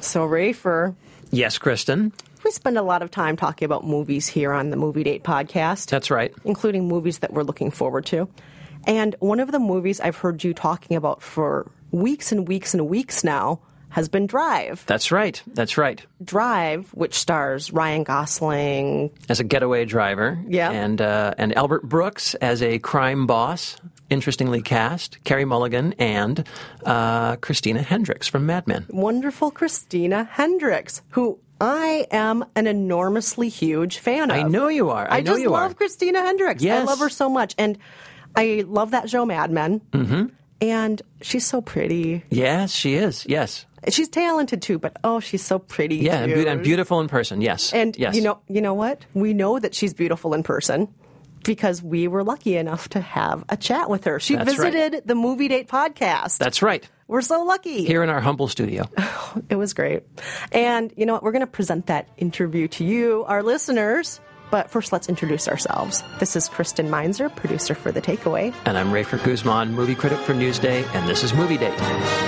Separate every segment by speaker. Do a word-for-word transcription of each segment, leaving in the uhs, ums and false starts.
Speaker 1: So, Rafer.
Speaker 2: Yes, Kristen.
Speaker 1: We spend a lot of time talking about movies here on the Movie Date podcast.
Speaker 2: That's right.
Speaker 1: Including movies that we're looking forward to. And one of the movies I've heard you talking about for weeks and weeks and weeks now has been Drive.
Speaker 2: That's right. That's right.
Speaker 1: Drive, which stars Ryan Gosling
Speaker 2: as a getaway driver.
Speaker 1: Yeah.
Speaker 2: And, uh, and Albert Brooks as a crime boss. Interestingly cast, Carey Mulligan and uh, Christina Hendricks from Mad Men.
Speaker 1: Wonderful Christina Hendricks, who I am an enormously huge fan of.
Speaker 2: I know you are. I,
Speaker 1: I
Speaker 2: know
Speaker 1: just
Speaker 2: you
Speaker 1: love
Speaker 2: are.
Speaker 1: Christina Hendricks.
Speaker 2: Yes.
Speaker 1: I love her so much. And I love that show, Mad Men.
Speaker 2: Mm-hmm.
Speaker 1: And she's so pretty.
Speaker 2: Yes, she is. Yes.
Speaker 1: She's talented, too, but, oh, she's so pretty,
Speaker 2: Yeah,
Speaker 1: too.
Speaker 2: and, be- and beautiful in person, yes.
Speaker 1: And
Speaker 2: yes.
Speaker 1: you know, you know what? We know that she's beautiful in person because we were lucky enough to have a chat with her. She
Speaker 2: That's
Speaker 1: visited
Speaker 2: right.
Speaker 1: the Movie Date podcast.
Speaker 2: That's right.
Speaker 1: We're so lucky.
Speaker 2: Here in our humble studio.
Speaker 1: It was great. And you know what? We're going to present that interview to you, our listeners. But first, let's introduce ourselves. This is Kristen Meinzer, producer for The Takeaway.
Speaker 2: And I'm Rafer Guzman, movie critic for Newsday, and this is Movie Date.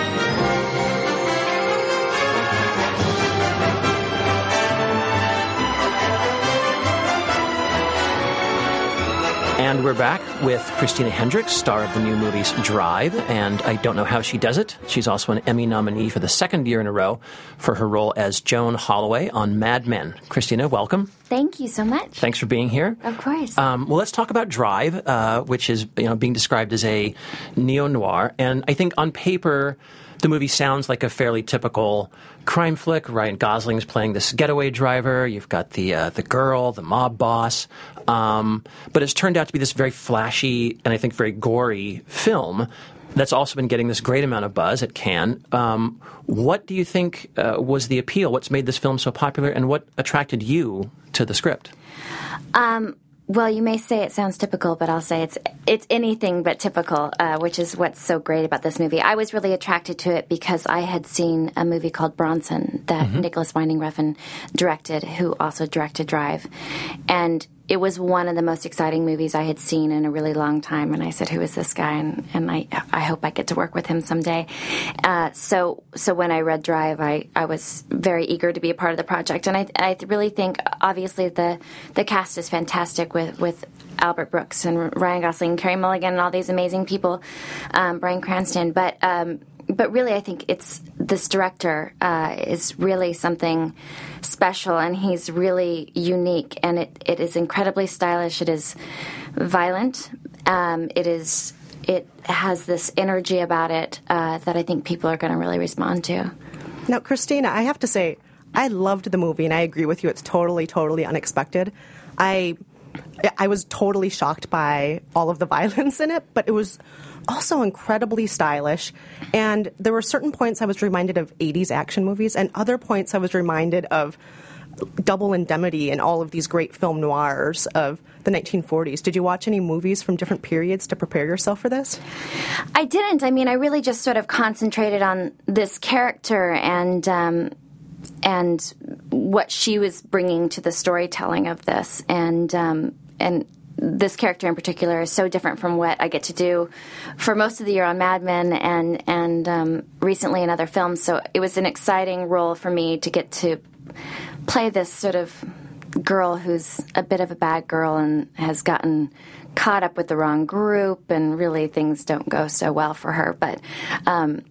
Speaker 2: And we're back with Christina Hendricks, star of the new movies Drive, and I don't know how she does it. She's also an Emmy nominee for the second year in a row for her role as Joan Holloway on Mad Men. Christina, welcome.
Speaker 3: Thank you so much.
Speaker 2: Thanks for being here.
Speaker 3: Of course.
Speaker 2: Um, well, let's talk about Drive, uh, which is you know being described as a neo-noir, and I think on paper the movie sounds like a fairly typical crime flick. Ryan Gosling's playing this getaway driver. You've got the uh, the girl, the mob boss. Um, but it's turned out to be this very flashy and I think very gory film that's also been getting this great amount of buzz at Cannes. Um, what do you think uh, was the appeal? What's made this film so popular, and what attracted you to the script?
Speaker 3: Um, well, you may say it sounds typical, but I'll say it's it's anything but typical, uh, which is what's so great about this movie. I was really attracted to it because I had seen a movie called Bronson that mm-hmm. Nicholas Winding Refn directed, who also directed Drive. And it was one of the most exciting movies I had seen in a really long time. And I said, who is this guy? And, and I I hope I get to work with him someday. Uh, so so when I read Drive, I, I was very eager to be a part of the project. And I I really think, obviously, the, the cast is fantastic with, with Albert Brooks and Ryan Gosling, Carey Mulligan, and all these amazing people, um, Bryan Cranston. But um, but really, I think it's this director uh, is really something special, and he's really unique, and it, it is incredibly stylish. It is violent. Um, it is it has this energy about it uh, that I think people are going to really respond to.
Speaker 1: Now, Christina, I have to say, I loved the movie, and I agree with you. It's totally, totally unexpected. I I was totally shocked by all of the violence in it, but it was also incredibly stylish. And there were certain points I was reminded of eighties action movies, and other points I was reminded of Double Indemnity and all of these great film noirs of the nineteen forties. Did you watch any movies from different periods to prepare yourself for this?
Speaker 3: I didn't. I mean, I really just sort of concentrated on this character and um, and what she was bringing to the storytelling of this. And um, and this character in particular is so different from what I get to do for most of the year on Mad Men and, and um, recently in other films. So it was an exciting role for me to get to play this sort of girl who's a bit of a bad girl and has gotten caught up with the wrong group, and really things don't go so well for her. But um,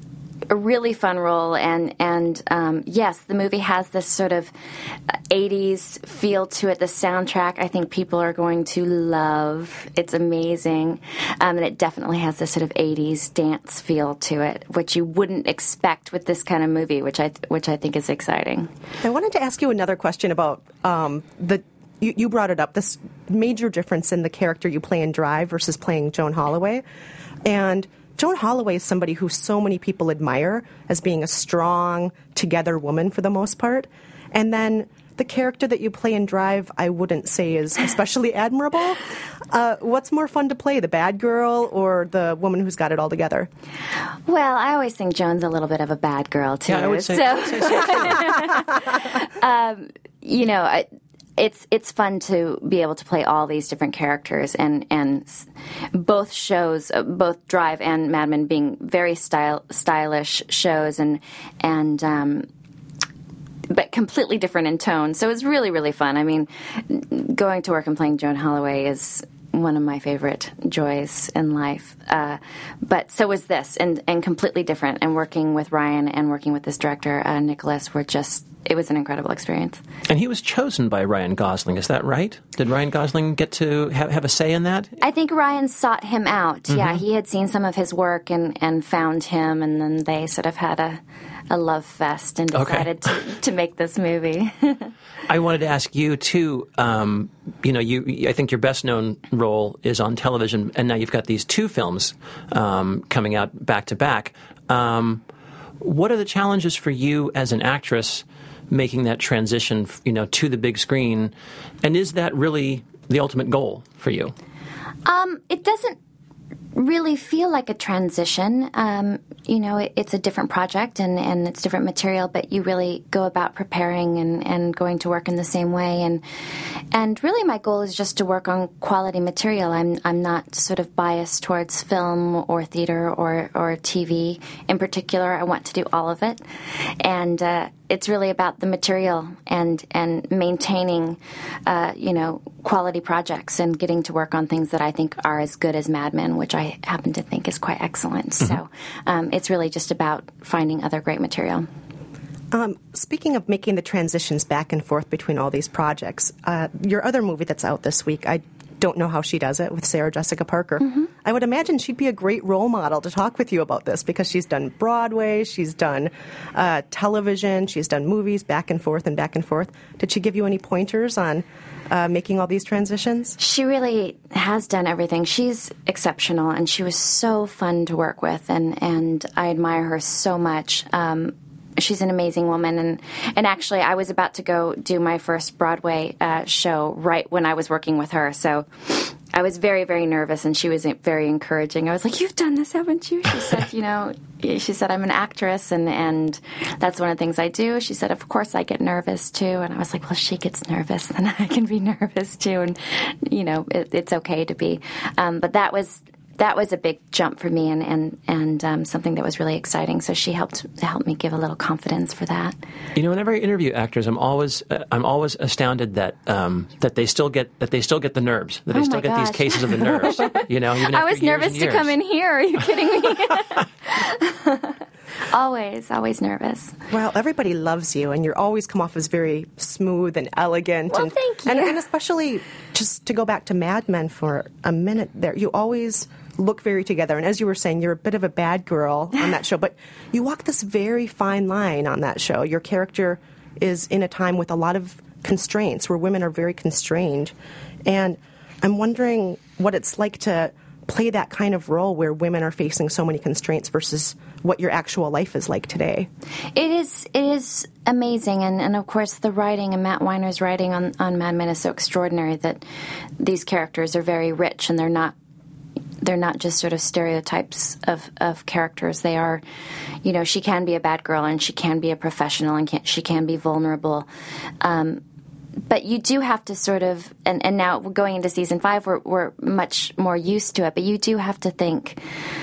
Speaker 3: a really fun role, and and um, yes, the movie has this sort of eighties feel to it. The soundtrack, I think people are going to love. It's amazing, um, and it definitely has this sort of eighties dance feel to it, which you wouldn't expect with this kind of movie, which I th- which I think is exciting.
Speaker 1: I wanted to ask you another question about um, the. You, you brought it up, this major difference in the character you play in Drive versus playing Joan Holloway, and Joan Holloway is somebody who so many people admire as being a strong, together woman for the most part. And then the character that you play in Drive, I wouldn't say is especially admirable. Uh, what's more fun to play, the bad girl or the woman who's got it all together?
Speaker 3: Well, I always think Joan's a little bit of a bad girl, too.
Speaker 2: Yeah, I would say,
Speaker 3: so,
Speaker 2: I would say so too.
Speaker 3: um, you know, I, It's it's fun to be able to play all these different characters, and, and both shows, uh, both Drive and Mad Men being very style, stylish shows, and and um, but completely different in tone. So it was really, really fun. I mean, going to work and playing Joan Holloway is one of my favorite joys in life. Uh, but so was this, and, and completely different. And working with Ryan and working with this director, uh, Nicholas, were just, it was an incredible experience.
Speaker 2: And he was chosen by Ryan Gosling, is that right? Did Ryan Gosling get to have, have a say in that?
Speaker 3: I think Ryan sought him out. Mm-hmm. Yeah, he had seen some of his work and, and found him, and then they sort of had a, a love fest and decided okay. to, to make this movie.
Speaker 2: I wanted to ask you, too, um, you know, you, I think your best-known role is on television, and now you've got these two films um, coming out back-to-back. Um, what are the challenges for you as an actress making that transition, you know, to the big screen, and is that really the ultimate goal for you?
Speaker 3: Um, it doesn't really feel like a transition. Um, you know, it, it's a different project and, and it's different material, but you really go about preparing and, and going to work in the same way. And and really my goal is just to work on quality material. I'm I'm not sort of biased towards film or theater or, or T V in particular. I want to do all of it. And uh, it's really about the material and, and maintaining, uh, you know, quality projects and getting to work on things that I think are as good as Mad Men, which I happen to think is quite excellent. Mm-hmm. So um, it's really just about finding other great material.
Speaker 1: Um, speaking of making the transitions back and forth between all these projects, uh, your other movie that's out this week, I don't know how she does it, with Sarah Jessica Parker. Mm-hmm. I would imagine she'd be a great role model to talk with you about this because she's done Broadway, she's done uh, television, she's done movies back and forth and back and forth. Did she give you any pointers on uh, making all these transitions?
Speaker 3: She really has done everything. She's exceptional, and she was so fun to work with, and, and I admire her so much. Um, She's an amazing woman, and, and actually I was about to go do my first Broadway uh, show right when I was working with her, so I was very, very nervous, and she was very encouraging. I was like, "You've done this, haven't you?" She said, you know, she said, "I'm an actress, and, and that's one of the things I do." She said, "Of course I get nervous, too." And I was like, well, she gets nervous, then I can be nervous, too, and, you know, it, it's okay to be. Um, but that was... That was a big jump for me, and and, and um, something that was really exciting. So she helped helped me give a little confidence for that.
Speaker 2: You know, whenever I interview actors, I'm always uh, I'm always astounded that um, that they still get that they still get the nerves, that they
Speaker 3: oh
Speaker 2: still get
Speaker 3: gosh.
Speaker 2: these cases of the nerves. You know, even
Speaker 3: I
Speaker 2: after
Speaker 3: was
Speaker 2: years
Speaker 3: nervous
Speaker 2: and
Speaker 3: to
Speaker 2: years.
Speaker 3: come in here. Are you kidding me? Always, always nervous.
Speaker 1: Well, everybody loves you, and you always come off as very smooth and elegant.
Speaker 3: Well,
Speaker 1: and,
Speaker 3: thank you.
Speaker 1: And, and especially, just to go back to Mad Men for a minute there, you always look very together. And as you were saying, you're a bit of a bad girl on that show, but you walk this very fine line on that show. Your character is in a time with a lot of constraints, where women are very constrained. And I'm wondering what it's like to play that kind of role where women are facing so many constraints versus what your actual life is like today.
Speaker 3: It is it is amazing, and, and of course the writing and Matt Weiner's writing on, on Mad Men is so extraordinary that these characters are very rich, and they're not they're not just sort of stereotypes of, of characters. They are, you know, she can be a bad girl, and she can be a professional, and can, she can be vulnerable. Um, But you do have to sort of, and, and now going into season five, we're, we're much more used to it, but you do have to think,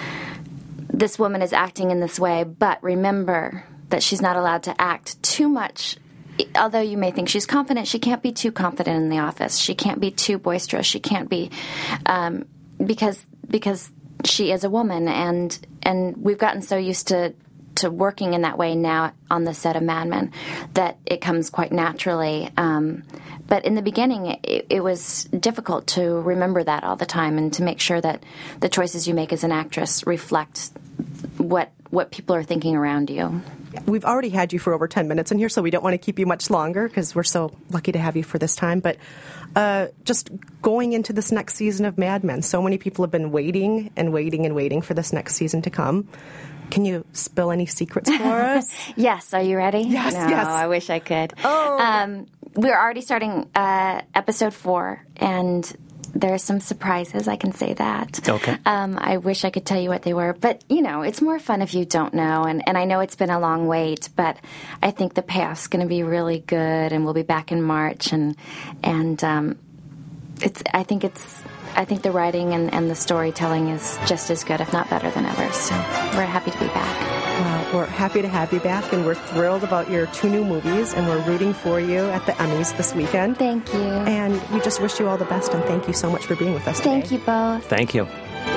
Speaker 3: this woman is acting in this way, but remember that she's not allowed to act too much. Although you may think she's confident, she can't be too confident in the office. She can't be too boisterous. She can't be, um, because because she is a woman, and and we've gotten so used to to working in that way now on the set of Mad Men that it comes quite naturally. Um, but in the beginning, it, it was difficult to remember that all the time, and to make sure that the choices you make as an actress reflect what what people are thinking around you.
Speaker 1: We've already had you for over ten minutes in here, so we don't want to keep you much longer because we're so lucky to have you for this time. But uh, just going into this next season of Mad Men, so many people have been waiting and waiting and waiting for this next season to come. Can you spill any secrets for us?
Speaker 3: Yes. Are you ready?
Speaker 1: Yes,
Speaker 3: no,
Speaker 1: yes.
Speaker 3: I wish I could.
Speaker 1: Oh.
Speaker 3: Um, we're already starting uh, episode four, and there are some surprises, I can say that.
Speaker 2: Okay.
Speaker 3: Um, I wish I could tell you what they were, but, you know, it's more fun if you don't know, and, and I know it's been a long wait, but I think the payoff's going to be really good, and we'll be back in March, and and um, it's. I think it's... I think the writing and, and the storytelling is just as good, if not better than ever. So we're happy to be back.
Speaker 1: Uh, we're happy to have you back, and we're thrilled about your two new movies, and we're rooting for you at the Emmys this weekend.
Speaker 3: Thank you.
Speaker 1: And we just wish you all the best, and thank you so much for being with us today.
Speaker 3: Thank you both.
Speaker 2: Thank you.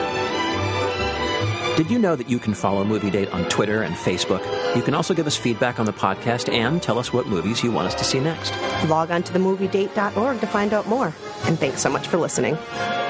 Speaker 2: Did you know that you can follow Movie Date on Twitter and Facebook? You can also give us feedback on the podcast and tell us what movies you want us to see next.
Speaker 1: Log on to the movie date dot org to find out more. And thanks so much for listening.